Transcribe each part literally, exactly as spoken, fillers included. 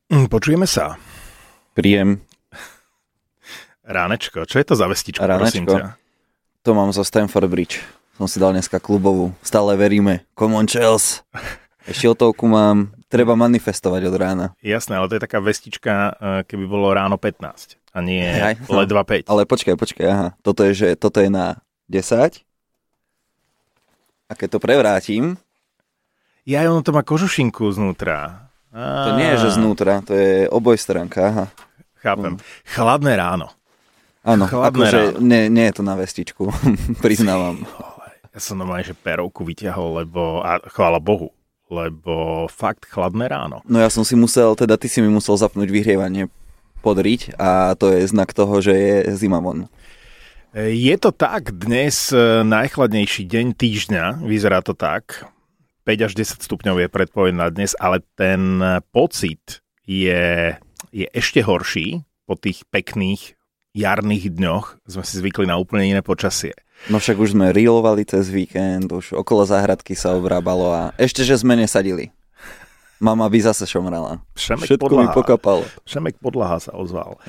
Počujeme sa. Príjem. Ránečko, čo je to za vestičko, prosím ťa? To mám zo Stamford Bridge. Som si dal dneska klubovú. Stále veríme. Come on, Chelsea. Ešte otovku mám. Treba manifestovať od rána. Jasné, ale to je taká vestička, keby bolo ráno pätnásť. A nie Aj, ledva päť. Ale počkaj, počkaj, aha. Toto je, že, toto je na desať. A keď to prevrátim... Ja, ono to má kožušinku znútra. Á. To nie je, že znútra, to je obojstránka, aha. Chápem. Mm. Chladné ráno. Áno, Chladné akože ráno. Nie, nie je to na vestičku, priznávam. Ja som normálne, že perovku vyťahol, lebo, a chvála Bohu, lebo fakt chladné ráno. No ja som si musel, teda ty si mi musel zapnúť vyhrievanie podriť a to je znak toho, že je zima von. Je to tak, dnes najchladnejší deň týždňa, vyzerá to tak, päť až desať stupňov je predpoveď na dnes, ale ten pocit je, je ešte horší po tých pekných jarných dňoch. Sme si zvykli na úplne iné počasie. No však už sme reelovali cez víkend, už okolo záhradky sa obrábalo a ešte, že sme nesadili. Mama by zase šomrala. Šemek Všetko podlaha. mi pokapalo. Šemek podlaha sa ozval.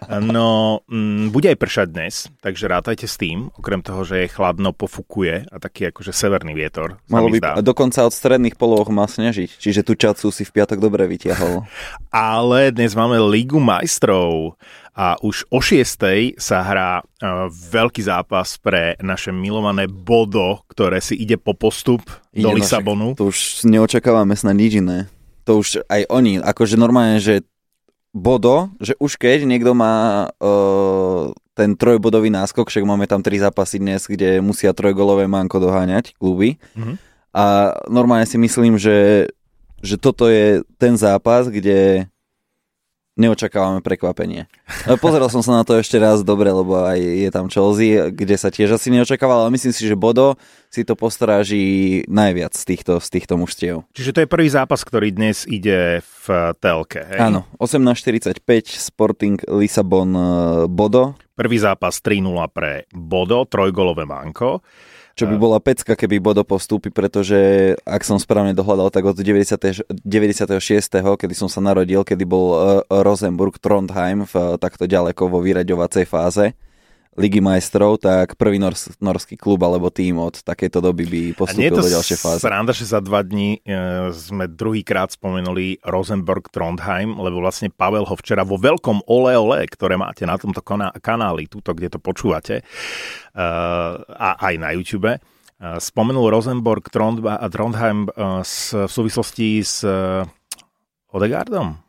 No, m, bude aj pršať dnes, takže rátajte s tým. Okrem toho, že je chladno, pofukuje a taký akože severný vietor. Malo by dokonca od stredných polôch má snežiť, čiže tú čacu si v piatok dobre vytiahol. Ale dnes máme Ligu majstrov a už o šiestej sa hrá uh, veľký zápas pre naše milované Bodo, ktoré si ide po postup ide do Lisabonu. To už neočakávame snad nič iné. To už aj oni, akože normálne, že Bodo, že už keď niekto má uh, ten trojbodový náskok, však máme tam tri zápasy dnes, kde musia trojgolové manko doháňať kluby. Mm-hmm. A normálne si myslím, že, že toto je ten zápas, kde neočakávame prekvapenie. Pozeral som sa na to ešte raz dobre, lebo aj je tam Chelsea, kde sa tiež asi neočakával, ale myslím si, že Bodo si to postráži najviac z týchto, z týchto mužstiev. Čiže to je prvý zápas, ktorý dnes ide v telke, hej? Áno, osemnásť štyridsaťpäť Sporting Lisabon Bodo. Prvý zápas tri nula pre Bodo, trojgolové manko. Čo by bola pecka, keby Bodo postúpi, pretože ak som správne dohľadal, tak od deväťdesiatšesť, kedy som sa narodil, kedy bol Rosenborg Trondheim v takto ďaleko vo vyraďovacej fáze Ligy majstrov, tak prvý nors- norský klub alebo tým od takejto doby by postúpil do ďalšej fáze. A nie je to sranda, že za dva dní e, sme druhýkrát spomenuli Rosenborg Trondheim, lebo vlastne Pavel ho včera vo veľkom ole ole, ktoré máte na tomto kaná- kanáli, túto, kde to počúvate, e, a aj na YouTube, e, spomenul Rosenborg Trond- Trondheim e, s, v súvislosti s e, Odegaardom.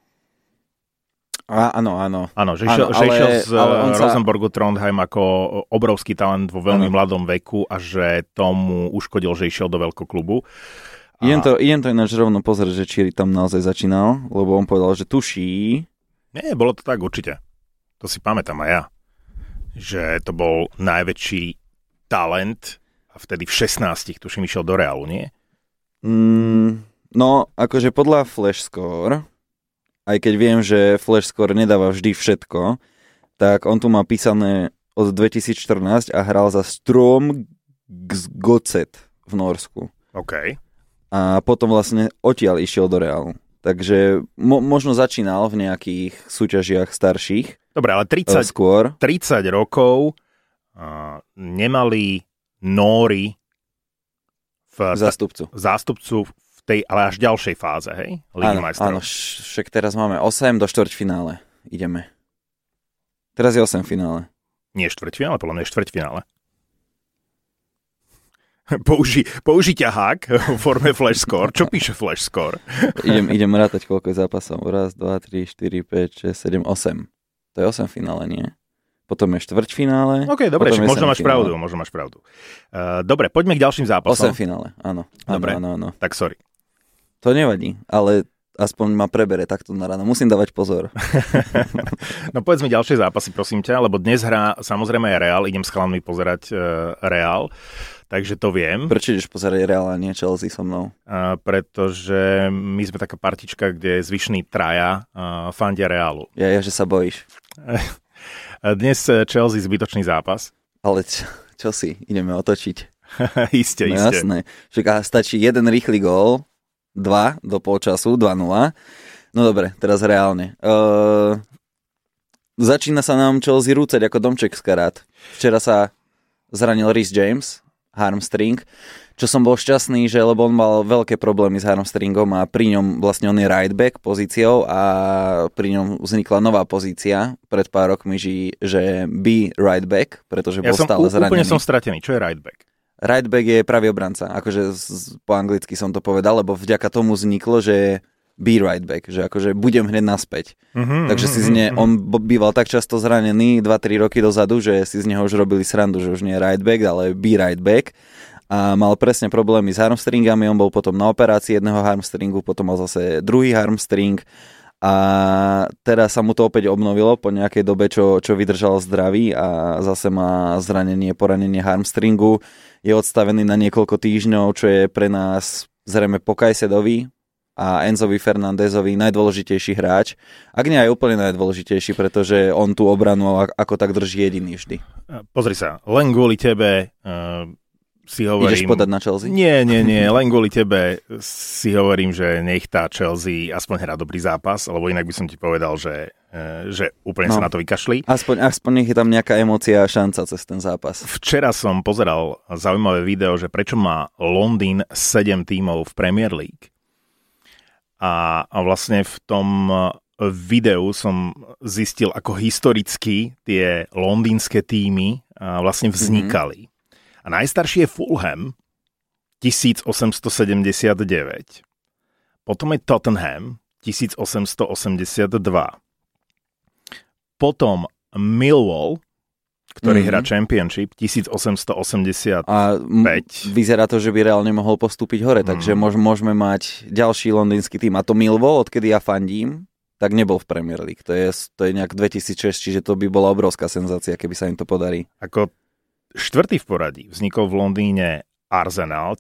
Á, áno, áno. Áno, že išiel, áno, ale, že išiel z ale sa... Rosenborgu Trondheim ako obrovský talent vo veľmi áno. mladom veku a že tomu uškodil, že išiel do veľkoklubu. A... Idem to, idem to ináč rovno pozrieť, že či tam naozaj začínal, lebo on povedal, že tuší. Nie, bolo to tak určite. To si pamätám aj ja. Že to bol najväčší talent a vtedy v šestnástich, tuším, išiel do Realu, nie? Mm, no, akože podľa Flashscore... Aj keď viem, že Flashscore nedáva vždy všetko, tak on tu má písané od dvetisícštrnásť a hral za Strom Godset v Norsku. OK. A potom vlastne odtiaľ išiel do Realu. Takže mo- možno začínal v nejakých súťažiach starších. Dobre, ale tridsať, skôr. tridsať rokov uh, nemali Nóri v zástupcu. Ta- zástupcu tej, ale až ďalšej fáze, hej? Ligy majstrov. Áno, však teraz máme osem do štvrťfinále. Ideme. Teraz je osem finále. Nie štvrťfinále, podľa mňa je štvrťfinále. Použi, použi ťahák v forme Flashscore. Čo píše Flashscore? idem, idem rátať, koľko je zápasov. Raz, dva, tri, štyri, päť, šesť, sedem, osem. To je osem finále, nie? Potom je štvrťfinále. OK, dobre, možno máš pravdu, možno máš pravdu. Uh, dobre, poďme k ďalším zápasom. osem finále, áno. Dobre, áno, áno. tak sorry. To nevadí, ale aspoň ma prebere takto na ráno. Musím dávať pozor. No povedz mi ďalšie zápasy, prosím ťa, lebo dnes hrá samozrejme aj Real. Idem s chalmi pozerať uh, Real, takže to viem. Prečo ideš pozerať Real a nie Chelsea so mnou? Uh, pretože my sme taká partička, kde zvyšní traja uh, fandia Realu. Ja, ja, že sa bojíš. Dnes Chelsea zbytočný zápas. Ale čo, čo si? Ideme otočiť. Isté, no, isté. Jasné. Však stačí jeden rýchly gól, dva do polčasu, dva nula. No dobre, teraz reálne. Uh, začína sa nám Chelsea rúcať ako domček z karát. Včera sa zranil Reece James, hamstring, čo som bol šťastný, že lebo on mal veľké problémy s hamstringom a pri ňom vlastne on je right back pozíciou a pri ňom vznikla nová pozícia pred pár rokmi, že be right back, pretože bol ja som, stále zranený. Úplne som stratený. Čo je right back? Right back je pravý obranca, akože z, po anglicky som to povedal, lebo vďaka tomu vzniklo, že be right back, že akože budem hneď naspäť. Mm-hmm, Takže si z ne, mm-hmm. on býval tak často zranený dva tri roky dozadu, že si z neho už robili srandu, že už nie je right back, ale be right back. A mal presne problémy s hamstringami, on bol potom na operácii jedného hamstringu, potom mal zase druhý hamstring a teraz sa mu to opäť obnovilo po nejakej dobe, čo, čo vydržal zdravý a zase má zranenie, poranenie hamstringu. Je odstavený na niekoľko týždňov, čo je pre nás zrejme po Caicedovi a Enzovi Fernandezovi najdôležitejší hráč. Ak nie aj úplne najdôležitejší, pretože on tú obranu ako tak drží jediný vždy. Pozri sa, len kvôli tebe uh, si hovorím... Ideš podať na Chelsea? Nie, nie, nie, len kvôli tebe si hovorím, že nech tá Chelsea aspoň hrá dobrý zápas, lebo inak by som ti povedal, že, uh, že úplne no. sa na to vykašli. Aspoň, aspoň nech je tam nejaká emócia a šanca cez ten zápas. Včera som pozeral zaujímavé video, že prečo má Londýn sedem tímov v Premier League. A, a vlastne v tom videu som zistil, ako historicky tie londýnske tímy vlastne vznikali. Mm-hmm. A najstarší je Fulham, tisícosemstosedemdesiatdeväť. Potom je Tottenham, tisícosemstoosemdesiatdva. Potom Millwall, ktorý mm-hmm. hrá Championship, tisícosemstoosemdesiatpäť. A m- vyzerá to, že by reálne mohol postúpiť hore, mm. takže môž- môžeme mať ďalší londýnsky tým. A to Millwall, odkedy ja fandím, tak nebol v Premier League. To je, to je nejak dvetisícšesť, čiže to by bola obrovská senzácia, keby sa im to podarí. Ako štvrtý v poradí vznikol v Londýne Arsenal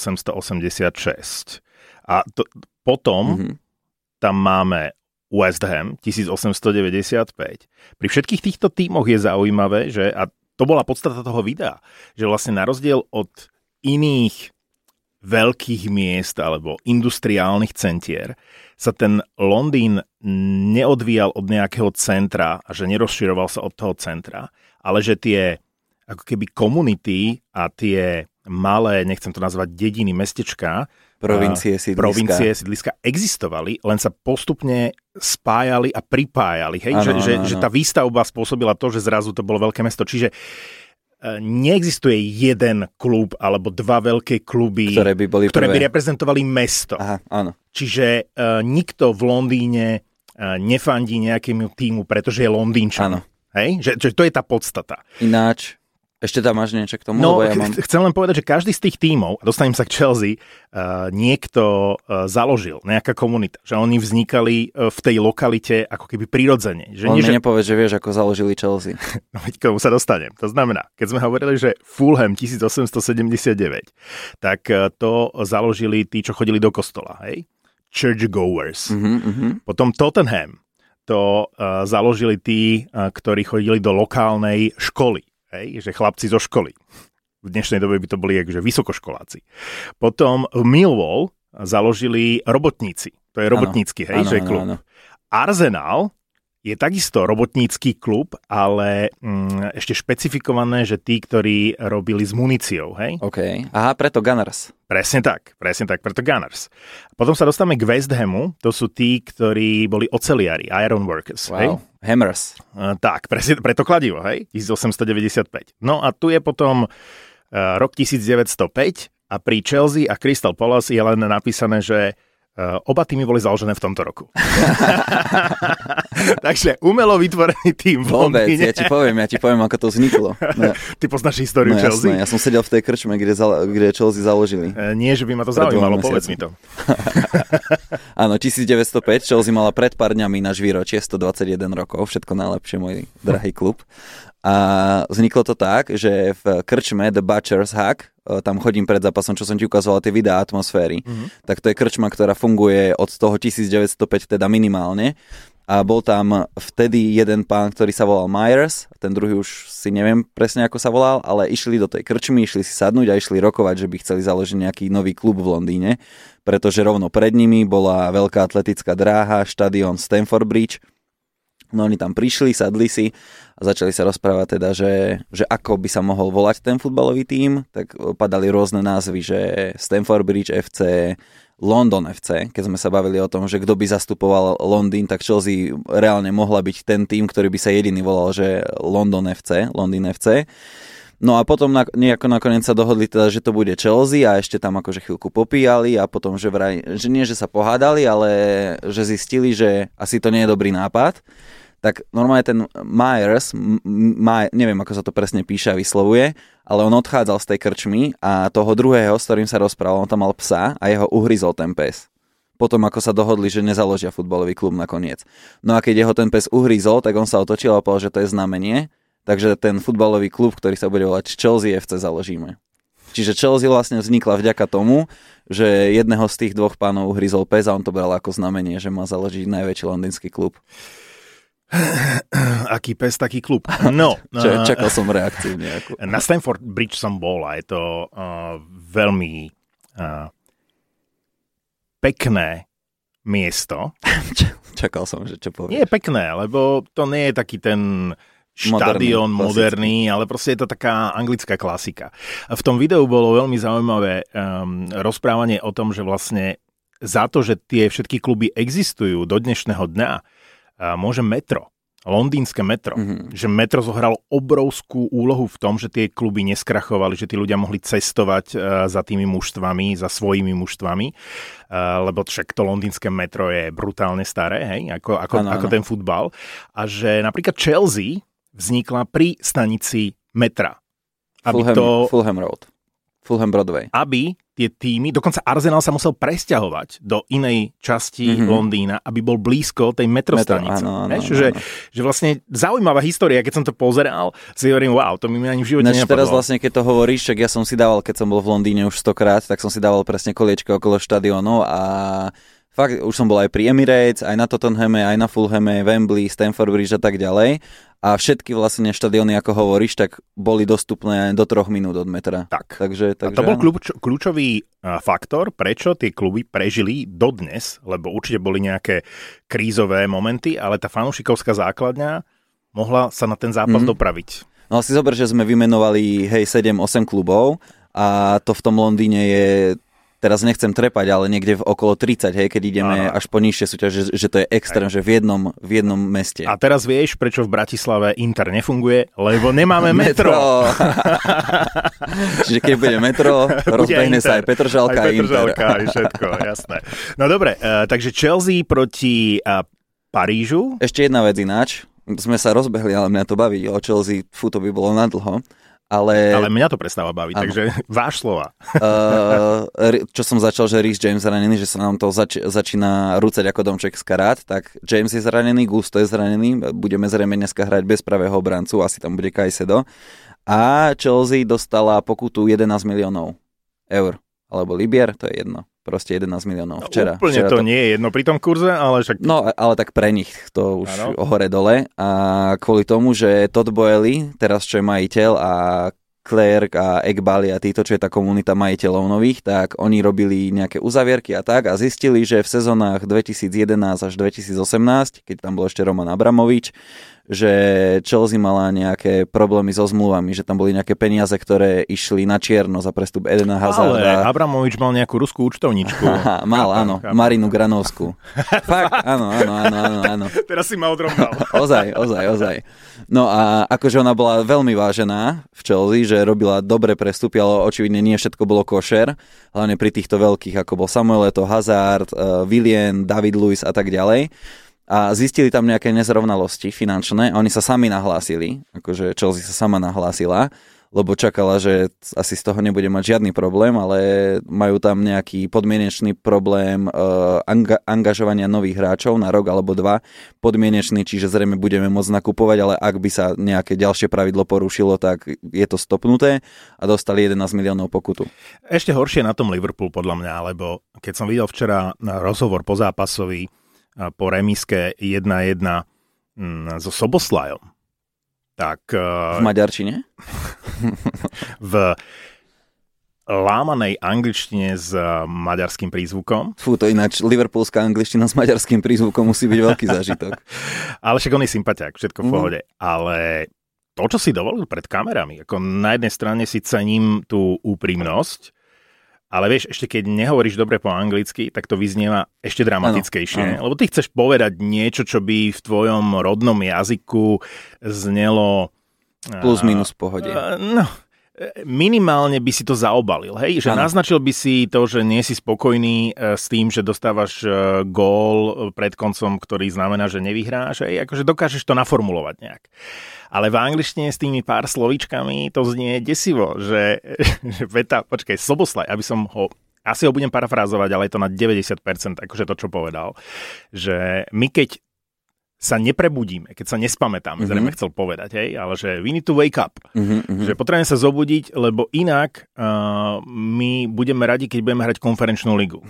tisícosemstoosemdesiatšesť. A to, potom mm-hmm. tam máme West Ham tisícosemstodeväťdesiatpäť. Pri všetkých týchto tímoch je zaujímavé, že, a to bola podstata toho videa, že vlastne na rozdiel od iných veľkých miest alebo industriálnych centier sa ten Londýn neodvíjal od nejakého centra a že nerozširoval sa od toho centra, ale že tie ako keby komunity a tie malé, nechcem to nazvať dediny, mestečká, provincie, sídliska. provincie, sídliska existovali, len sa postupne spájali a pripájali. Hej? Ano, že, ano, že, ano. že tá výstavba spôsobila to, že zrazu to bolo veľké mesto. Čiže neexistuje jeden klub alebo dva veľké kluby, ktoré by, boli ktoré prvé. by reprezentovali mesto. Aha, áno. Čiže uh, nikto v Londýne uh, nefandí nejakému týmu, pretože je Londýnčan. Áno. Hej? Že, že to je tá podstata. Ináč, ešte tam máš niečo k tomu? No, ja mám... chcem len povedať, že každý z tých tímov, a dostanem sa k Chelsea, uh, niekto uh, založil, nejaká komunita, že oni vznikali uh, v tej lokalite ako keby prirodzene. Že On nie, mi že... nepovie, že vieš, ako založili Chelsea. No veď k tomu sa dostanem. To znamená, keď sme hovorili, že Fulham tisícosemstosedemdesiatdeväť, tak uh, to založili tí, čo chodili do kostola, hej? Churchgoers. Uh-huh, uh-huh. Potom Tottenham, to uh, založili tí, uh, ktorí chodili do lokálnej školy. Hej, že chlapci zo školy. V dnešnej dobe by to boli akože vysokoškoláci. Potom Millwall založili robotníci. To je robotnícky, ano, hej, ano, že klub. Ano, ano. Arsenal je takisto robotnícky klub, ale mm, ešte špecifikované, že tí, ktorí robili s muníciou, hej? OK. Aha, preto Gunners. Presne tak, presne tak, preto Gunners. Potom sa dostávame k West Hamu, to sú tí, ktorí boli oceliari, iron workers, wow. hej? Hammers. Uh, tak, presne, preto kladivo, hej? tisícosemstodeväťdesiatpäť. No a tu je potom uh, rok devätnásťstopäť a pri Chelsea a Crystal Palace je len napísané, že Uh, oba týmy boli založené v tomto roku. Takže umelo vytvorený tým v Londýne. Ja ti poviem, ja ti poviem, ako to vzniklo. No. Ty poznáš históriu no, Chelsea? Jasné, ja som sedel v tej krčme, kde, za, kde Chelsea založili. Uh, nie, že by ma to zaujímalo, povedz mi to. Áno, devätnásťstopäť, Chelsea mala pred pár dňami náš výročie, stodvadsaťjeden rokov, všetko najlepšie, môj drahý klub. A vzniklo to tak, že v krčme The Butcher's Hack, tam chodím pred zápasom, čo som ti ukazoval, tie videá atmosféry, mm-hmm. tak to je krčma, ktorá funguje od toho devätnásťstopäť teda minimálne a bol tam vtedy jeden pán, ktorý sa volal Myers, ten druhý už si neviem presne ako sa volal, ale išli do tej krčmy, išli si sadnúť a išli rokovať, že by chceli založiť nejaký nový klub v Londýne, pretože rovno pred nimi bola veľká atletická dráha, štadión Stamford Bridge. No oni tam prišli, sadli si a začali sa rozprávať teda, že, že ako by sa mohol volať ten futbalový tím, tak padali rôzne názvy, že Stamford Bridge ef cé, London ef cé, keď sme sa bavili o tom, že kto by zastupoval Londýn, tak Chelsea reálne mohla byť ten tým, ktorý by sa jediný volal, že London ef cé, Londýn ef cé. No a potom nejako nakoniec sa dohodli teda, že to bude Chelsea a ešte tam akože chvíľku popíjali a potom, že vraj, že nie, že sa pohádali, ale že zistili, že asi to nie je dobrý nápad. Tak normálne ten Myers, Maj, neviem ako sa to presne píše a vyslovuje, ale on odchádzal z tej krčmy a toho druhého, s ktorým sa rozprával, on tam mal psa a jeho uhryzol ten pes. Potom ako sa dohodli, že nezaložia futbalový klub nakoniec. No a keď jeho ten pes uhryzol, tak on sa otočil a povedal, že to je znamenie, takže ten futbalový klub, ktorý sa bude volať Chelsea ef cé, založíme. Čiže Chelsea vlastne vznikla vďaka tomu, že jedného z tých dvoch pánov uhryzol pes a on to bral ako znamenie, že má založiť najväčší londýnsky klub. Aký pes, taký klub. No. Č- čakal som reakciu nejakú. Na Stamford Bridge som bol a je to uh, veľmi uh, pekné miesto. Čakal som, že čo povieš. Nie je pekné, lebo to nie je taký ten štadión moderný, ale proste je to taká anglická klasika. V tom videu bolo veľmi zaujímavé um, rozprávanie o tom, že vlastne za to, že tie všetky kluby existujú do dnešného dňa, môže metro, londýnske metro, mm-hmm. že metro zohralo obrovskú úlohu v tom, že tie kluby neskrachovali, že tí ľudia mohli cestovať uh, za tými mužstvami, za svojimi mužstvami, uh, lebo však to londýnske metro je brutálne staré, hej, ako, ako, ano, ako ano. ten futbal. A že napríklad Chelsea vznikla pri stanici metra. Aby Fulham, to, Fulham Road. Fulham Broadway. Aby tie týmy, dokonca Arsenal sa musel presťahovať do inej časti mm-hmm. Londýna, aby bol blízko tej metrostanice. Metro, áno, áno, áno, že, že vlastne zaujímavá história, keď som to pozeral, si hovorím, wow, to mi ani v živote Než nenapadlo. Teraz vlastne, keď to hovoríš, tak ja som si dával, keď som bol v Londýne už stokrát, tak som si dával presne koliečko okolo štadiónu a fakt, už som bol aj pri Emirates, aj na Tottenhame, aj na Fulhame, Wembley, Stamford Bridge a tak ďalej. A všetky vlastne štadióny, ako hovoríš, tak boli dostupné do troch minút od metra. Tak. Takže, takže, a to bol kľúč, kľúčový faktor, prečo tie kluby prežili dodnes, lebo určite boli nejaké krízové momenty, ale tá fanúšikovská základňa mohla sa na ten zápas mm. dopraviť. No si zober, že sme vymenovali hej sedem osem klubov a to v tom Londýne je... Teraz nechcem trepať, ale niekde v okolo tridsať, hej, keď ideme Aha. až po nižšie súťaže, že, že to je extrém, že v jednom, v jednom meste. A teraz vieš, prečo v Bratislave Inter nefunguje? Lebo nemáme metro. metro. Čiže keď bude metro, rozbehne sa aj Petržalka, aj Petržalka, aj všetko, jasné. No dobre, uh, takže Chelsea proti uh, Parížu. Ešte jedna vec ináč. Sme sa rozbehli, ale mňa to baví. O Chelsea, fú, to by bolo nadlho. Ale... ale mňa to prestáva baviť, ano. Takže váš slova. Uh, čo som začal, že Reece James zranený, že sa nám to zač- začína rúcať ako domček z karát, tak James je zranený, Gusto je zranený, budeme zrejme dneska hrať bez pravého obrancu, asi tam bude Caicedo. A Chelsea dostala pokutu jedenásť miliónov eur, alebo libier, to je jedno. Proste jedenásť miliónov včera. No, úplne včera to, to nie je jedno pri tom kurze, ale však... No, ale tak pre nich to už ano. hore dole. A kvôli tomu, že Todd Boehly, teraz čo je majiteľ, a Clerk a Ekbali a títo, čo je tá komunita majiteľov nových, tak oni robili nejaké uzavierky a tak a zistili, že v sezónach dvetisícjedenásť až dvetisícosemnásť, keď tam bol ešte Roman Abramovič, že Chelsea mala nejaké problémy so zmluvami, že tam boli nejaké peniaze, ktoré išli na čierno za prestup Edena Hazarda. Ale Abramovič mal nejakú ruskú účtovničku. Aha, mal, chápam, áno, chápam. Marinu Granovskú. Fakt, áno, áno, áno, áno, áno. Teraz si ma odrovnal. ozaj, ozaj, ozaj. No a akože ona bola veľmi vážená v Chelsea, že robila dobré prestupy, ale očividne nie všetko bolo košer, hlavne pri týchto veľkých, ako bol Samuel Eto'o, Hazard, uh, Willian, David Luiz a tak ďalej. A zistili tam nejaké nezrovnalosti finančné a oni sa sami nahlásili, akože Chelsea sa sama nahlásila, lebo čakala, že asi z toho nebude mať žiadny problém, ale majú tam nejaký podmienečný problém uh, anga- angažovania nových hráčov na rok alebo dva, podmienečný, čiže zrejme budeme môcť nakupovať, ale ak by sa nejaké ďalšie pravidlo porušilo, tak je to stopnuté a dostali jedenásť miliónov pokutu. Ešte horšie na tom Liverpool podľa mňa, lebo keď som videl včera rozhovor po zápasovi po remiske jedna jedna so Soboslajom. Tak... V maďarčine? v lámanej angličtine s maďarským prízvukom. Fú, to ináč liverpoolská angličtina s maďarským prízvukom musí byť veľký zážitok. Ale však on je sympatiák, všetko v Mm. pohode. Ale to, čo si dovolil pred kamerami, ako na jednej strane si cením tú úprimnosť, ale vieš, ešte keď nehovoríš dobre po anglicky, tak to vyznieva ešte dramatickejšie. Ano, ano. Lebo ty chceš povedať niečo, čo by v tvojom rodnom jazyku znelo... Plus minus v pohode. Uh, no... minimálne by si to zaobalil, hej? Že ano. Naznačil by si to, že nie si spokojný s tým, že dostávaš gól pred koncom, ktorý znamená, že nevyhráš, hej? Akože dokážeš to naformulovať nejak. Ale v angličtine s tými pár slovíčkami to znie desivo, že, že veta, počkaj, Soboslaj, aby som ho, asi ho budem parafrázovať, ale je to na deväťdesiat percent, akože to, čo povedal, že my keď sa neprebudíme, keď sa nespamätáme, mm-hmm. zrejme chcel povedať, hej, ale že we need to wake up. Mm-hmm. Že potrebujeme sa zobudiť, lebo inak uh, my budeme radi, keď budeme hrať konferenčnú ligu.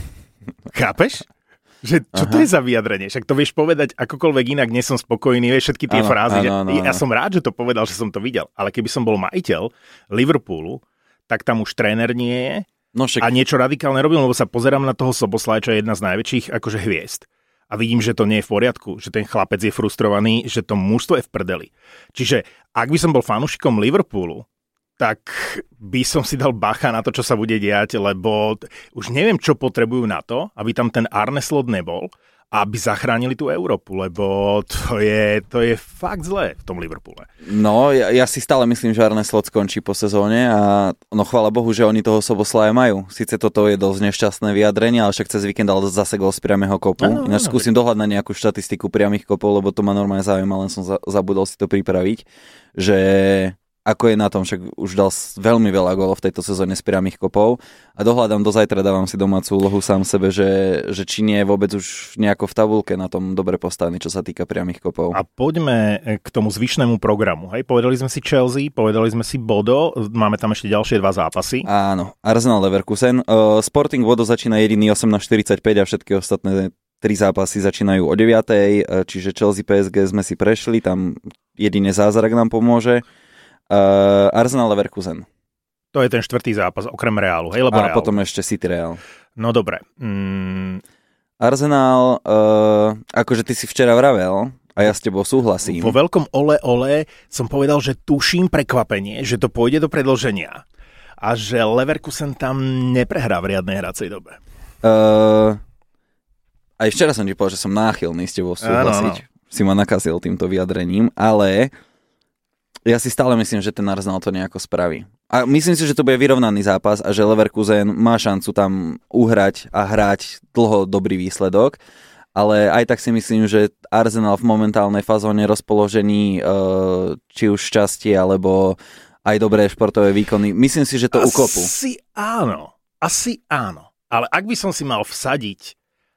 Chápeš? Že, čo Aha. to je za vyjadrenie? Však to vieš povedať akokoľvek inak, nie som spokojný, vieš všetky tie ano, frázy. Ano, ano, ano. Ja som rád, že to povedal, že som to videl, ale keby som bol majiteľ Liverpoolu, tak tam už tréner nie je no, však... a niečo radikálne robím, lebo sa pozerám na toho Soboslaja, čo je jedna z najväčších akože hviezd. A vidím, že to nie je v poriadku, že ten chlapec je frustrovaný, že to mužstvo je v prdeli. Čiže ak by som bol fanúšikom Liverpoolu, tak by som si dal bacha na to, čo sa bude diať, lebo už neviem, čo potrebujú na to, aby tam ten Arne Slot nebol, aby zachránili tú Európu, lebo to je, to je fakt zlé v tom Liverpoole. No, ja, ja si stále myslím, že Arne Slot skončí po sezóne a no chvála Bohu, že oni toho Soboslaja majú. Sice toto je dosť nešťastné vyjadrenie, ale však cez víkend dal zase gol z priamého kopu. No, Ináč no, skúsim dohľadať na nejakú štatistiku priamých kopov, lebo to ma normálne zaujíma, len som za, zabudol si to pripraviť, že... ako je na tom, však už dal veľmi veľa gólov v tejto sezóne z priamých kopov a dohľadám do zajtra, dávam si domácu úlohu sám sebe, že, že či nie je vôbec už nejako v tabulke na tom dobre postavený, čo sa týka priamých kopov. A poďme k tomu zvyšnému programu. Hej, povedali sme si Chelsea, povedali sme si Bodo, máme tam ešte ďalšie dva zápasy. Áno, Arsenal Leverkusen. Uh, Sporting Bodo začína jediný osemnásť štyridsaťpäť a všetky ostatné tri zápasy začínajú o deviatej, čiže Chelsea P S G sme si prešli, tam jedine zázrak nám pomôže. Uh, Arsenal Leverkusen. To je ten štvrtý zápas, okrem Reálu, hej? Lebo a Real. potom ešte City Real. No dobre. Mm. Arsenal, uh, akože ty si včera vravel, a ja s tebou súhlasím. Vo veľkom ole ole som povedal, že tuším prekvapenie, že to pôjde do predĺženia a že Leverkusen tam neprehrá v riadnej hracej dobe. Uh, aj včera som ti povedal, že som náchylný s tebou súhlasiť. Ano, ano. Si ma nakazil týmto vyjadrením, ale... ja si stále myslím, že ten Arsenal to nejako spraví. A myslím si, že to bude vyrovnaný zápas a že Leverkusen má šancu tam uhrať a hrať dlho dobrý výsledok. Ale aj tak si myslím, že Arsenal v momentálnej fazóne rozpoložení, či už šťastie, alebo aj dobré športové výkony, myslím si, že to ukopú. Asi áno. Asi áno. Ale ak by som si mal vsadiť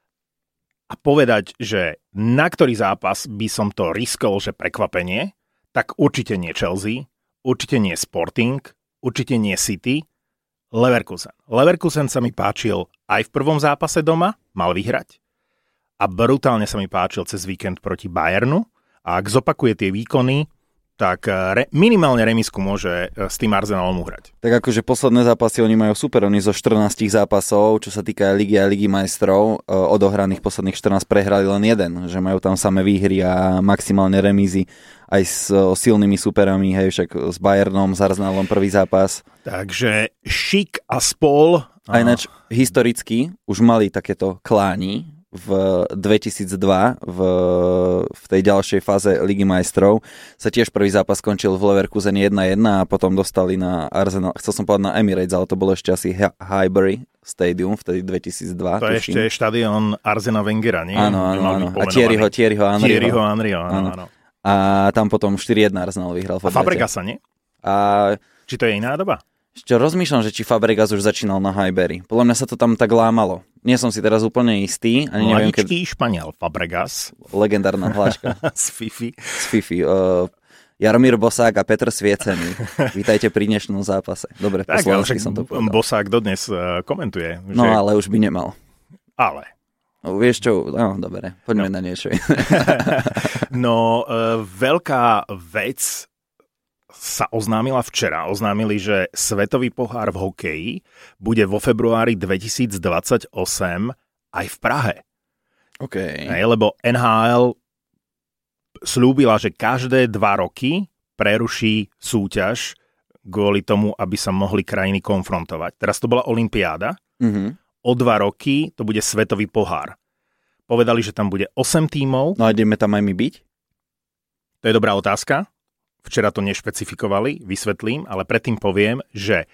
a povedať, že na ktorý zápas by som to riskol, že prekvapenie, tak určite nie Chelsea, určite nie Sporting, určite nie City, Leverkusen. Leverkusen sa mi páčil aj v prvom zápase doma, mal vyhrať. A brutálne sa mi páčil cez víkend proti Bayernu. A ak zopakuje tie výkony, tak re, minimálne remisku môže s tým Arsenalom uhrať. Tak akože posledné zápasy oni majú super, oni zo štrnástich zápasov, čo sa týka ligy a ligy majstrov, odohraných posledných štrnásť prehrali len jeden, že majú tam samé výhry a maximálne remízy aj s o, silnými superami, hej, však s Bayernom, s Arsenalom prvý zápas. Takže šik a spol. A ináč historicky už mali takéto kláni v dvetisícdva v, v tej ďalšej fáze Ligy majstrov sa tiež prvý zápas skončil v Leverkusen jedna jedna a potom dostali na Arsenal, chcel som povedať na Emirates, ale to bolo ešte asi Highbury Stadium vtedy dvetisícdva. To je ešte štadión Arsena Wengera, nie? Áno, áno, áno. A Thierryho, Thierryho Henryho. Thierryho Henryho, áno, áno. A tam potom štyri jedna Arsenal vyhral. A Fabregasa, nie? A... či to je iná doba? Ešte rozmýšľam, že či Fabregas už začínal na Highbury. Podľa mňa sa to tam tak lámalo. Nie som si teraz úplne istý. Ani neviem, Mladíčký keď... Španiel, Fabregas. Legendárna hláška. Z Fifi. Z Fifi. Uh, Jaromír Bosák a Petr Sviecený. Vítajte pri dnešnom zápase. Dobre, po slovensky som to povedal. Bosák dodnes uh, komentuje. Že... No ale už by nemal. Ale. vieš čo, no dobre, poďme no. na niečo. No, e, veľká vec sa oznámila včera. Oznámili, že Svetový pohár v hokeji bude vo februári dvetisícdvadsaťosem aj v Prahe. OK. Hej, lebo en há el slúbila, že každé dva roky preruší súťaž kvôli tomu, aby sa mohli krajiny konfrontovať. Teraz to bola olympiáda. Mm-hmm. O dva roky to bude Svetový pohár. Povedali, že tam bude osem tímov. No a ideme tam aj my byť? To je dobrá otázka. Včera to nešpecifikovali, vysvetlím, ale predtým poviem, že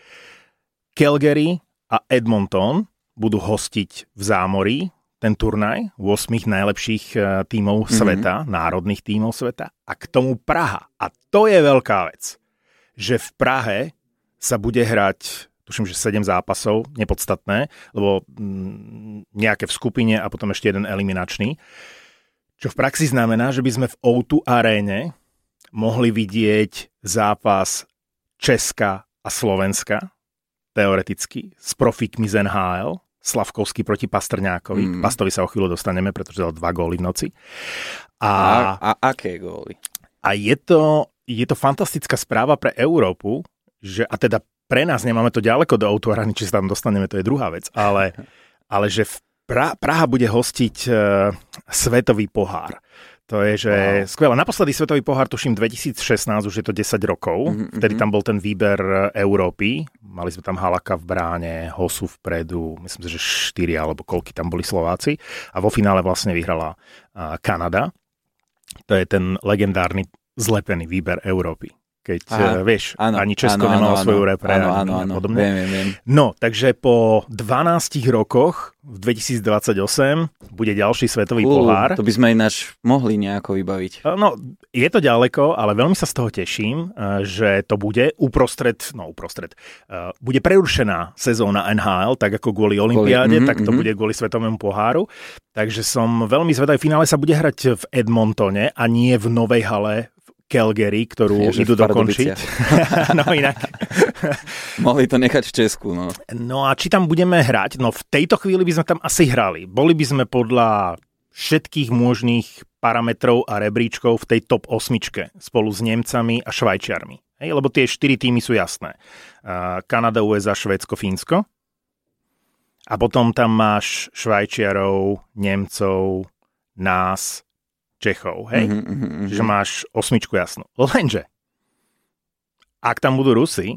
Calgary a Edmonton budú hostiť v zámorí ten turnaj ôsmich najlepších tímov mm-hmm. sveta, národných tímov sveta, a k tomu Praha. A to je veľká vec, že v Prahe sa bude hrať, tuším, že sedem zápasov, nepodstatné, lebo nejaké v skupine a potom ešte jeden eliminačný, čo v praxi znamená, že by sme v ó dva aréne mohli vidieť zápas Česka a Slovenska, teoreticky, s profikmi z en há el, Slavkovský proti Pastrňákovi. Mm. Pastovi sa o chvíľu dostaneme, pretože dal dva góly v noci. A, a, a aké góly? A je to, je to fantastická správa pre Európu, že, a teda pre nás nemáme to ďaleko do ó dva arény, či sa tam dostaneme, to je druhá vec, ale, ale že v pra, Praha bude hostiť uh, Svetový pohár. To je, že wow. skvelé. Naposledy Svetový pohár, tuším, dvetisícšestnásť, už je to desať rokov. Mm-hmm. Vtedy tam bol ten výber Európy. Mali sme tam Halaka v bráne, Hosu vpredu, myslím si, že štyri alebo koľky tam boli Slováci. A vo finále vlastne vyhrala uh, Kanada. To je ten legendárny zlepený výber Európy. Keď, Aha, vieš, áno, ani Česko áno, nemalo áno, svoju repre a podobne. Viem, viem, viem. No, takže po dvanástich rokoch v dvetisícdvadsaťosem bude ďalší svetový uh, pohár. To by sme ináč mohli nejako vybaviť. No, je to ďaleko, ale veľmi sa z toho teším, že to bude uprostred, no uprostred, bude prerušená sezóna en há el, tak ako kvôli olympiáde, mm-hmm, tak to mm-hmm. bude kvôli svetovému poháru. Takže som veľmi zvedavý. Finále sa bude hrať v Edmontone a nie v novej hale Calgary, ktorú Ježe, idú dokončiť. No inak. Mohli to nechať v Česku, no. No a či tam budeme hrať? No v tejto chvíli by sme tam asi hrali. Boli by sme podľa všetkých možných parametrov a rebríčkov v tej top osmičke spolu s Nemcami a Švajčiarmi. Hej, lebo tie štyri týmy sú jasné. Kanada, ú es á, Švédsko, Fínsko. A potom tam máš Švajčiarov, Nemcov, nás, Čechov, hej? Mm-hmm, mm-hmm. Čiže máš osmičku jasnú. Lenže, ak tam budú Rusi,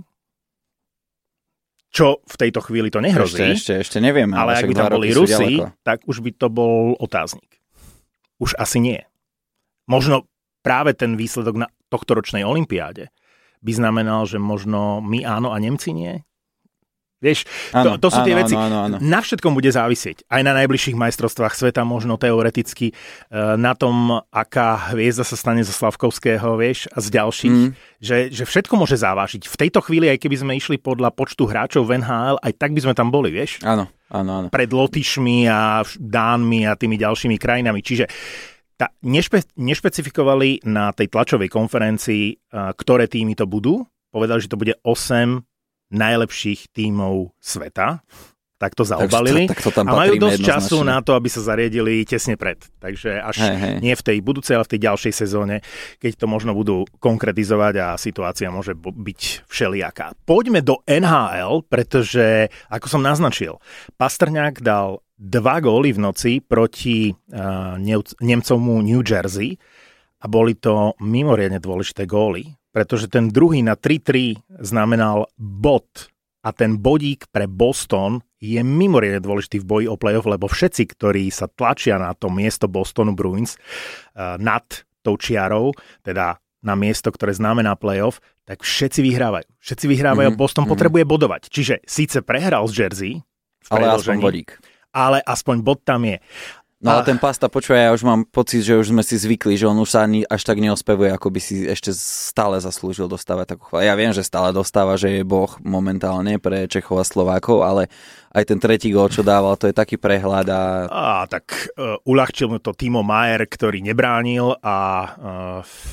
čo v tejto chvíli to nehrozí, ešte, ešte, ešte nevieme, ale ak by tam boli Rusi, tak už by to bol otáznik. Už asi nie. Možno práve ten výsledok na tohtoročnej olympiáde by znamenal, že možno my áno a Nemci nie. Vieš, to, to sú áno, tie veci. Áno, áno, áno. Na všetkom bude závisieť. Aj na najbližších majstrovstvách sveta, možno teoreticky, na tom, aká hviezda sa stane zo Slavkovského, vieš, a z ďalších. Mm. Že, že všetko môže závažiť. V tejto chvíli, aj keby sme išli podľa počtu hráčov v en há el, aj tak by sme tam boli, vieš? Áno, áno, áno. Pred Lotyšmi a Dánmi a tými ďalšími krajinami. Čiže tá, nešpe, nešpecifikovali na tej tlačovej konferencii, ktoré týmy to budú. Povedali, že to bude osem najlepších tímov sveta, tak to zaobalili tak to, tak to a majú dosť času na to, aby sa zariadili tesne pred. Takže až hej, hej. nie v tej budúcej, ale v tej ďalšej sezóne, keď to možno budú konkretizovať a situácia môže byť všelijaká. Poďme do en há el, pretože, ako som naznačil, Pastrňák dal dva góly v noci proti uh, Nemcovmu New Jersey a boli to mimoriadne dôležité góly, pretože ten druhý na tri tri znamenal bod a ten bodík pre Boston je mimoriadne dôležitý v boji o playoff, lebo všetci, ktorí sa tlačia na to miesto Bostonu Bruins uh, nad tou čiarou, teda na miesto, ktoré znamená playoff, tak všetci vyhrávajú. Všetci vyhrávajú, mm-hmm. Boston mm-hmm. potrebuje bodovať. Čiže síce prehral z Jersey, ale aspoň bodík. Ale aspoň bod tam je. No ale ten Pasta, počuj, ja už mám pocit, že už sme si zvykli, že on už sa ani až tak neospevuje, ako by si ešte stále zaslúžil dostávať takú chválu. Ja viem, že stále dostáva, že je boh momentálne pre Čechov a Slovákov, ale aj ten tretí gól, čo dával, to je taký prehľad. A, a tak uh, uľahčil mu to Timo Maier, ktorý nebránil a uh,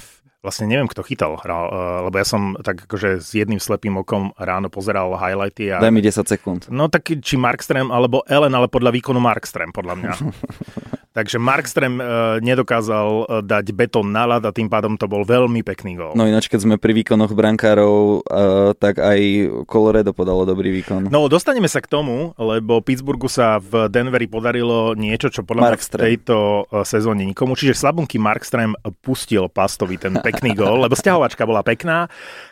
Vlastne neviem, kto chytal, lebo ja som tak akože s jedným slepým okom ráno pozeral highlighty. A... Daj mi desať sekúnd. No tak či Markström alebo Ellen, ale podľa výkonu Markström, podľa mňa. Takže Markström uh, nedokázal uh, dať betón na ľad a tým pádom to bol veľmi pekný gól. No ináč, keď sme pri výkonoch brankárov, uh, tak aj Colorado podalo dobrý výkon. No dostaneme sa k tomu, lebo Pittsburghu sa v Denveri podarilo niečo, čo podľa mňa v tejto uh, sezóne nikomu. Čiže slabunky Markström pustil Pastovi ten pekný gól, lebo sťahovačka bola pekná,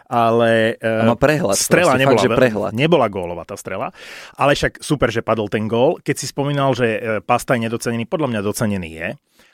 ale uh, prehľad, strela proste, nebola, fakt, prehľad. nebola gólová tá strela. Ale však super, že padol ten gól. Keď si spomínal, že uh, Pasta je nedocenený, podľa mňa docenený je,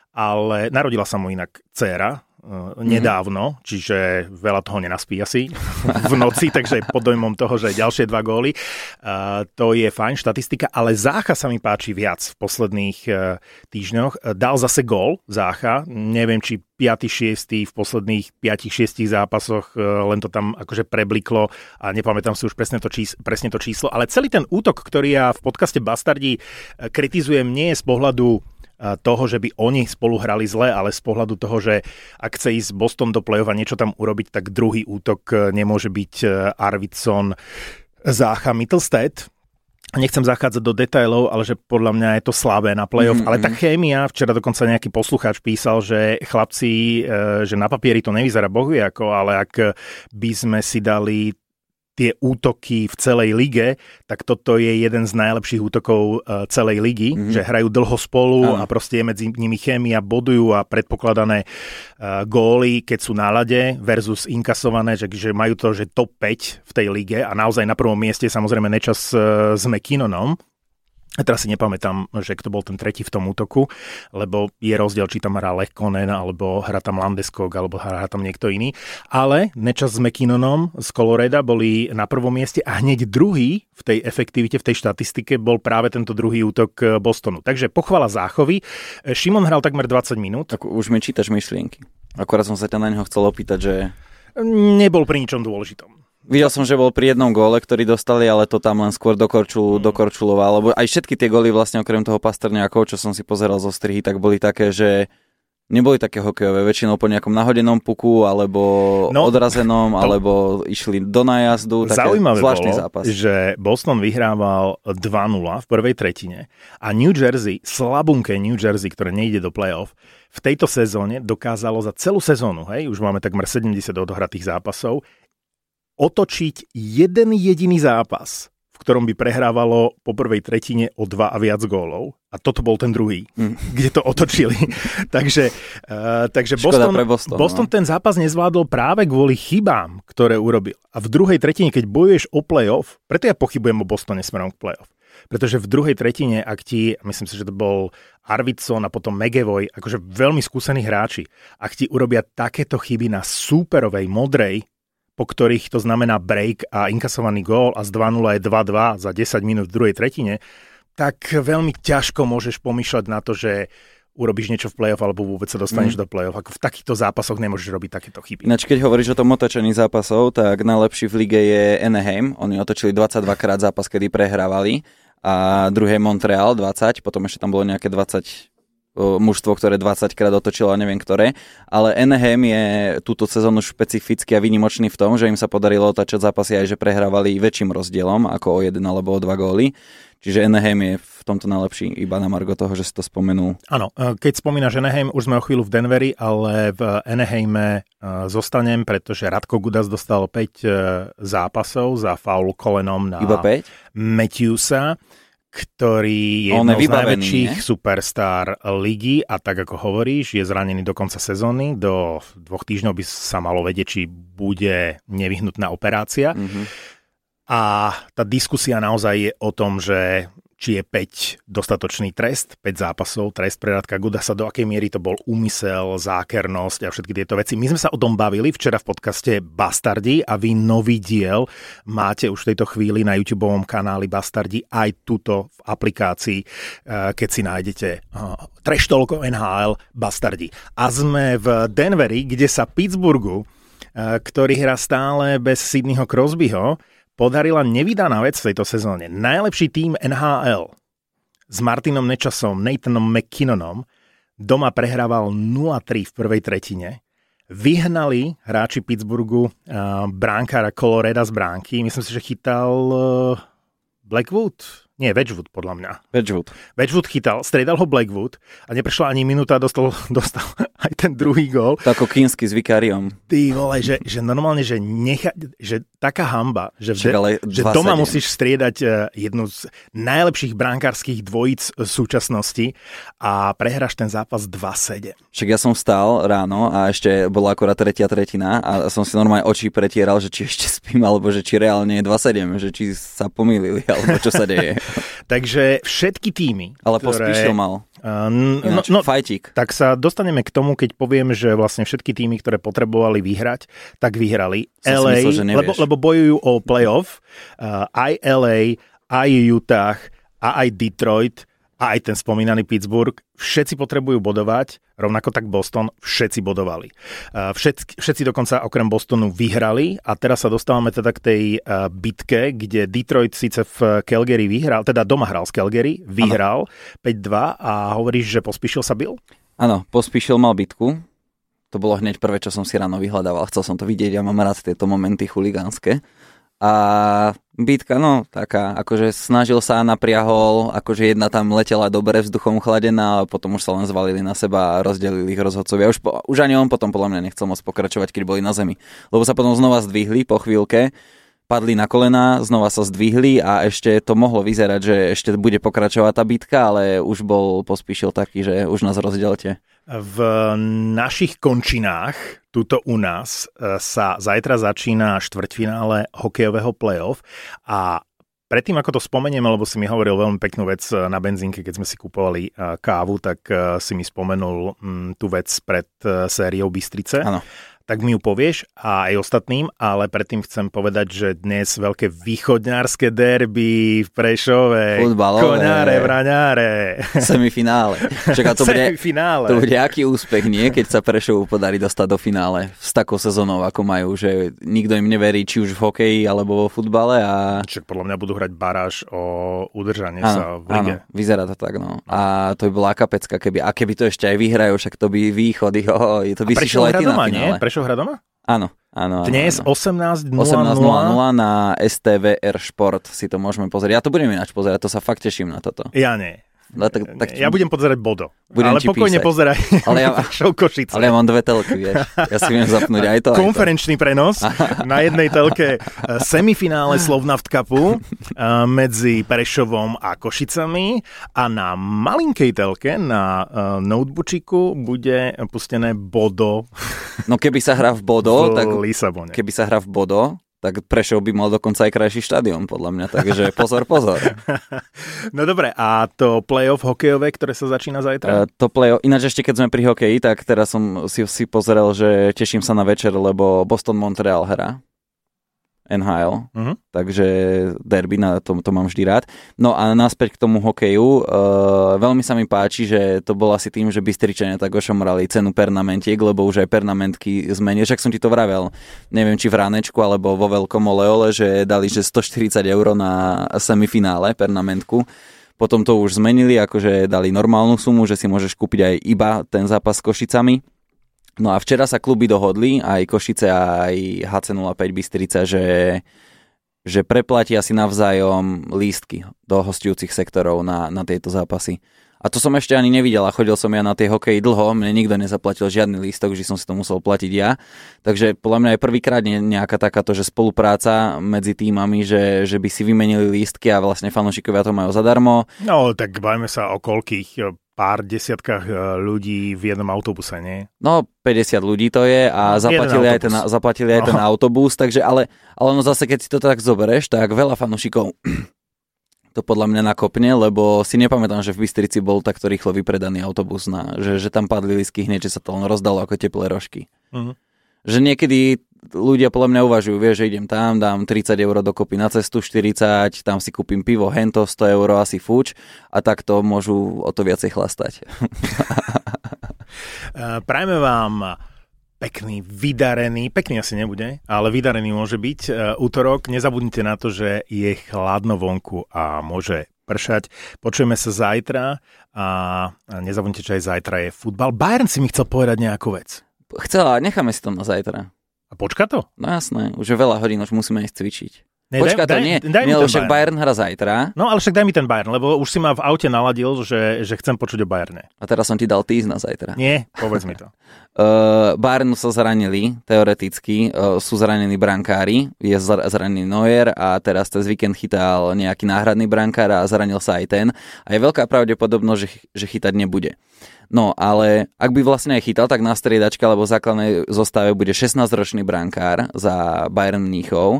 ale narodila sa mu inak dcéra uh, nedávno, mm-hmm. čiže veľa toho nenaspí asi v noci, takže pod dojmom toho, že ďalšie dva góly. Uh, to je fajn štatistika, ale Zácha sa mi páči viac v posledných uh, týždňoch. Uh, dal zase gól Zácha, neviem, či piaty šiesty v posledných piatich šiestich zápasoch, uh, len to tam akože prebliklo a nepamätám si už presne to, čís- presne to číslo, ale celý ten útok, ktorý ja v podcaste Bastardi uh, kritizujem, nie je z pohľadu toho, že by oni spolu hrali zle, ale z pohľadu toho, že ak chce ísť Boston do play-off a niečo tam urobiť, tak druhý útok nemôže byť Arvidsson, Zácha, Mittelstadt. Nechcem zachádzať do detailov, ale že podľa mňa je to slabé na play-off, mm-hmm. ale tá chémia, včera dokonca nejaký poslucháč písal, že chlapci, že na papieri to nevyzerá bohvie ako, ale ak by sme si dali tie útoky v celej lige, tak toto je jeden z najlepších útokov uh, celej ligy, mm-hmm. že hrajú dlho spolu ah. a proste je medzi nimi chémia, bodujú a predpokladané uh, góly, keď sú na ľade versus inkasované, že, že majú to, že top päť v tej lige a naozaj na prvom mieste samozrejme Nečas uh, s McKinnonom. A teraz si nepamätám, že kto bol ten tretí v tom útoku, lebo je rozdiel, či tam hrá Lehkonen, alebo hrá tam Landeskog, alebo hrá tam niekto iný. Ale Nečas s McKinnonom z Colorada boli na prvom mieste a hneď druhý v tej efektivite, v tej štatistike bol práve tento druhý útok Bostonu. Takže pochvala Záchovi. Šimon hral takmer dvadsať minút. Tak už mi čítaš myšlienky. Akorát som sa ťa na neho chcel opýtať, že... Nebol pri ničom dôležitom. Videl som, že bol pri jednom góle, ktorý dostali, ale to tam len skôr dokorčul, mm. dokorčuloval, lebo aj všetky tie góly vlastne okrem toho Pasterňákov, čo som si pozeral zo strihy, tak boli také, že neboli také hokejové, väčšinou po nejakom nahodenom puku, alebo no, odrazenom, to... alebo išli do nájazdu, také zaujímavé zvláštny bolo, zápas. Že Boston vyhrával dva nula v prvej tretine a New Jersey, slabunké New Jersey, ktoré nejde do play-off, v tejto sezóne dokázalo za celú sezónu, hej, už máme takmer sedemdesiat odohratých zápasov, otočiť jeden jediný zápas, v ktorom by prehrávalo po prvej tretine o dva a viac gólov. A toto bol ten druhý, mm. kde to otočili. takže uh, takže Boston, Boston, Boston no. ten zápas nezvládol práve kvôli chybám, ktoré urobil. A v druhej tretine, keď bojuješ o play-off, preto ja pochybujem o Bostone smerom k play-off. Pretože v druhej tretine, ak ti, myslím si, že to bol Arvidsson a potom McAvoy, akože veľmi skúsení hráči, ak ti urobia takéto chyby na súperovej modrej, po ktorých to znamená break a inkasovaný gól a z dva nula je dva dva za desať minút v druhej tretine, tak veľmi ťažko môžeš pomýšľať na to, že urobíš niečo v play-off alebo vôbec sa dostaneš mm. do play-off. Ako v takýchto zápasoch nemôžeš robiť takéto chyby. Ináč, keď hovoríš o tom otočení zápasov, tak najlepší v lige je Anaheim. Oni otočili dvadsaťdva krát zápas, kedy prehrávali. A druhé Montreal dvadsať, potom ešte tam bolo nejaké dvadsať mužstvo, ktoré dvadsať krát otočilo a neviem ktoré, ale Anaheim je túto sezónu špecificky a výnimočný v tom, že im sa podarilo otačať zápasy aj, že prehrávali väčším rozdielom ako o jeden alebo o dva góly. Čiže Anaheim je v tomto najlepší iba na margo toho, že si to spomenul. Áno, keď spomínaš Anaheim, už sme o chvíľu v Denveri, ale v Anaheime zostanem, pretože Radko Gudas dostal päť zápasov za faul kolenom na iba päť? Matthewsa, ktorý je jednou z najväčších ne? superstar ligy a tak ako hovoríš, je zranený do konca sezóny. Do dvoch týždňov by sa malo vedieť, či bude nevyhnutná operácia. Mm-hmm. A tá diskusia naozaj je o tom, že či je päť dostatočný trest, päť zápasov, trest pre Radka Gudasa, do akej miery to bol úmysel, zákernosť a všetky tieto veci. My sme sa o tom bavili včera v podcaste Bastardi a vy nový diel máte už v tejto chvíli na YouTubeovom kanáli Bastardi aj tuto v aplikácii, keď si nájdete Trash Talk en há el Bastardi. A sme v Denveri, kde sa Pittsburghu, ktorý hrá stále bez Sidneyho Crosbyho, podarila nevydaná vec v tejto sezóne. Najlepší tím en há el s Martinom Nečasom, Nathanom McKinnonom doma prehrával nula tri v prvej tretine vyhnali hráči Pittsburghu uh, bránkára Coloreda z bránky. Myslím si, že chytal uh, Blackwood. Nie, Wedgwood, podľa mňa. Wedgwood. Wedgwood chytal, striedal ho Blackwood a neprešla ani minúta a dostal, dostal aj ten druhý gól. To ako Kinsky s Vikáriom. Ty vole, že, že normálne, že, necha, že taká hamba, že, Však, de, že doma sedem musíš striedať jednu z najlepších brankárskych dvojíc súčasnosti a prehráš ten zápas dva sedem. Však ja som vstal ráno a ešte bola akorát tretia tretina a som si normálne oči pretieral, že či ešte spím, alebo že či reálne je dva sedem, že či sa pomýlili, alebo čo sa deje. Takže všetky týmy, ale ktoré... Pospíšil mal. Uh, no, no, fajtík. Tak sa dostaneme k tomu, keď poviem, že vlastne všetky týmy, ktoré potrebovali vyhrať, tak vyhrali. Som el ej, myslel, lebo, lebo bojujú o playoff, uh, aj el ej, aj Utah a aj Detroit a aj ten spomínaný Pittsburgh, všetci potrebujú bodovať, rovnako tak Boston, všetci bodovali. Uh, všetci, všetci dokonca okrem Bostonu vyhrali a teraz sa dostávame teda k tej uh, bitke, kde Detroit síce v Calgary vyhral, teda doma hral z Calgary, vyhral ano. päť dva a hovoríš, že Pospíšil sa bil? Áno, Pospíšil mal bitku. To bolo hneď prvé, čo som si ráno vyhľadával. Chcel som to vidieť, ja mám rád tieto momenty chuligánske. A bitka, no, taká, akože snažil sa, napriahol, akože jedna tam letela dobre vzduchom chladená, ale potom už sa len zvalili na seba a rozdelili ich rozhodcovia. Už, po, už ani on potom podľa mňa nechcel moc pokračovať, keď boli na zemi. Lebo sa potom znova zdvihli po chvíľke, padli na kolená, znova sa zdvihli a ešte to mohlo vyzerať, že ešte bude pokračovať tá bitka, ale už bol Pospíšil taký, že už nás rozdelte. V našich končinách, tuto u nás, sa zajtra začína štvrťfinále hokejového playoff a predtým, ako to spomenieme, lebo si mi hovoril veľmi peknú vec na benzínke, keď sme si kupovali kávu, tak si mi spomenul tú vec pred sériou Bystrice. Áno. Tak mi ju povieš a aj ostatným, ale predtým chcem povedať, že dnes veľké východňárske derby v Prešove, futbalové, koňáre, vraňáre. Semifinále. Čaká, to, bude, Semifinále. To bude aký úspech, nie? Keď sa Prešovu podarí dostať do finále s takou sezónou, ako majú, že nikto im neverí, či už v hokeji alebo vo futbale. A... Čiže podľa mňa budú hrať baráž o udržanie áno, sa v lige. Áno, vyzerá to tak, no. A to by bola aká pecka, keby, a keby to ešte aj vyhrajú, však to by východ, jo, to by si šiel aj ty na finále. Prešov hra doma? Áno, áno. Dnes áno. osemnásť nula nula na es té vé er Šport si to môžeme pozrieť. Ja to budem ináč pozerať, to sa fakt teším na toto. Ja nie. No, tak, tak, ja budem pozerať Bodo. Budem ale pokojne písať. Pozeraj. Ale ja, Košice. ale ja mám dve telky, vieš. Ja si viem zapnúť aj to. Konferenčný aj to. prenos. Na jednej telke semifinále Slovnaft Cupu medzi Prešovom a Košicami a na malinkej telke na noteboočiku bude pustené Bodo. No keby sa hrá v Bodo, v tak Lisabone. Keby sa hrá v Bodo, tak Prešov by mal dokonca aj krajší štadión, podľa mňa. Takže pozor, pozor. No dobre, a to playoff hokejové, ktoré sa začína zajtra? Uh, to playoff, ináč ešte keď sme pri hokeji, tak teraz som si, si pozrel, že teším sa na večer, lebo Boston-Montreal hrá. en há el, uh-huh. Takže derby, na to, to mám vždy rád. No a naspäť k tomu hokeju, uh, veľmi sa mi páči, že to bolo asi tým, že Bystričania tak ošomrali cenu pernamentiek, lebo už aj pernamentky zmenia. Však som ti to vravel, neviem či v ránečku alebo vo veľkom oleole, že dali že stoštyridsať eur na semifinále pernamentku. Potom to už zmenili, akože dali normálnu sumu, že si môžeš kúpiť aj iba ten zápas s Košicami. No a včera sa kluby dohodli, aj Košice, aj há cé nula päť Bystrica, že, že preplatia si navzájom lístky do hostujúcich sektorov na, na tieto zápasy. A to som ešte ani nevidel a chodil som ja na tie hokeji dlho, mne nikto nezaplatil žiadny lístok, že som si to musel platiť ja. Takže podľa mňa je prvýkrát nejaká takáto, že spolupráca medzi týmami, že, že by si vymenili lístky a vlastne fanúšikovia to majú zadarmo. No tak bavíme sa o koľkých pár desiatkách ľudí v jednom autobuse, nie? No, päťdesiat ľudí to je a zaplatili aj ten, zaplatili aj ten autobus, takže ale, ale no zase, keď si to tak zoberieš, tak veľa fanúšikov to podľa mňa nakopne, lebo si nepamätám, že v Bystrici bol takto rýchlo vypredaný autobus, na, že, že tam padli lístky hneď, že sa to len rozdalo ako teplé rožky. Uh-huh. Že niekedy ľudia podľa mňa uvažujú, vieš, že idem tam, dám tridsať eur dokopy na cestu, štyridsať, tam si kúpim pivo, hento, sto eur asi fuč a takto môžu o to viacej chlastať. Prajme vám pekný, vydarený, pekný asi nebude, ale vydarený môže byť útorok. Nezabudnite na to, že je chladno vonku a môže pršať. Počujeme sa zajtra a nezabudnite, že aj zajtra je futbal. Bayern si mi chcel povedať nejakú vec. chcela, necháme si to na zajtra. A počka to? No jasné, už je veľa hodín, už musíme ísť cvičiť. Ne, Počká daj, to, nie, daj, daj nie, však Bayern. Bayern hra zajtra. No ale však daj mi ten Bayern, lebo už si ma v aute naladil, že, že chcem počuť o Bayerne. A teraz som ti dal tease na zajtra. Nie, povedz mi to. uh, Bayernu sa zranili, teoreticky, uh, sú zranení brankári, je zranený Neuer a teraz cez víkend chytal nejaký náhradný brankár a zranil sa aj ten. A je veľká pravdepodobnosť, že, že chytať nebude. No, ale ak by vlastne aj chytal, tak na striedačke alebo v základnej zostave bude šestnásťročný brankár za Bayern Mníchov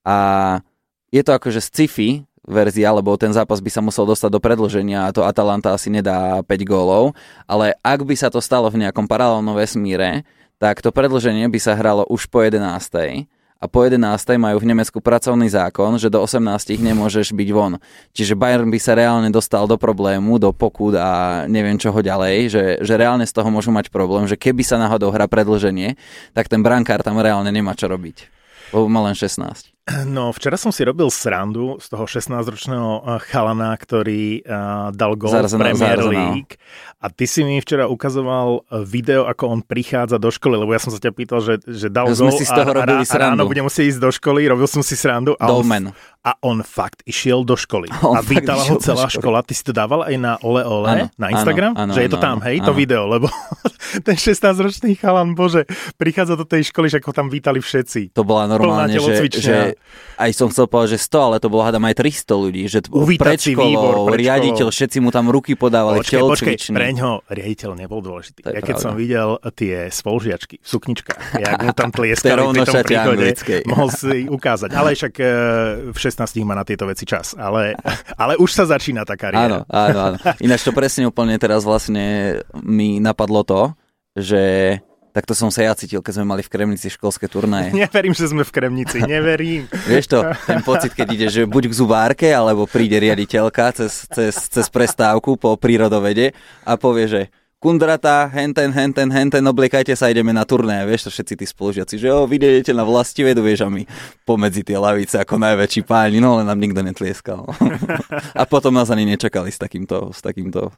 a je to akože sci-fi verzia, lebo ten zápas by sa musel dostať do predĺženia a to Atalanta asi nedá päť gólov, ale ak by sa to stalo v nejakom paralelnom vesmíre, tak to predĺženie by sa hralo už po jedenástej. A po jedenástej majú v Nemecku pracovný zákon, že do osemnástich nemôžeš byť von. Čiže Bayern by sa reálne dostal do problému, do pokút a neviem čoho ďalej, že, že reálne z toho môžu mať problém, že keby sa náhodou hrá predĺženie, tak ten brankár tam reálne nemá čo robiť. Lebo má len šestnásť. No, včera som si robil srandu z toho šestnásťročného chalana, ktorý uh, dal gól v Premier League. A ty si mi včera ukazoval video, ako on prichádza do školy, lebo ja som sa ťa pýtal, že, že dal gól si z toho a, a, a ráno bude musieť ísť do školy, robil som si srandu. A on, a on fakt išiel do školy. On a vítala ho celá škola. Ty si to dával aj na Ole Ole, ano, na Instagram? Ano, ano, že je to tam, ano, hej, ano. to video, lebo ten šestnásťročný chalan, bože, prichádza do tej školy, že ako tam vítali všetci. To bola normálne, že, že aj som chcel povedať, že sto, ale to bolo hádam aj tristo ľudí, že pred školou, riaditeľ, všetci mu tam ruky podávali v telocvični. Preňho riaditeľ nebol dôležitý. Ja keď pravda. Som videl tie spolužiačky v sukničkách, jak mu tam tlieskali pri tom príchode, mohol si ukázať. Ale však v šestnástich má na tieto veci čas. Ale, ale už sa začína tá kariéra. Áno, áno, áno. Ináč to presne úplne teraz vlastne mi napadlo to, že takto som sa ja cítil, keď sme mali v Kremnici školské turnaje. Neverím, že sme v Kremnici, neverím. Vieš to, ten pocit, keď ide, že buď k zubárke, alebo príde riaditeľka cez, cez, cez prestávku po prírodovede a povie, že Kundrata, henten, henten, henten, obliekajte sa, ideme na turné. Vieš to všetci tí spolužiaci, že jo, vy idete na vlastivedu, vieš, a my pomedzi tie lavice ako najväčší páni, no ale nám nikto netlieskal. A potom nás ani nečakali s takýmto, s takýmto...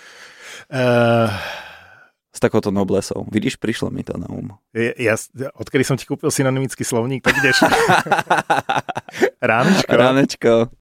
Uh... S takouto noblesou. Vidíš, prišlo mi to na um. Ja, odkedy som ti kúpil synonymický slovník, tak ideš. Ránečko. Ránečko.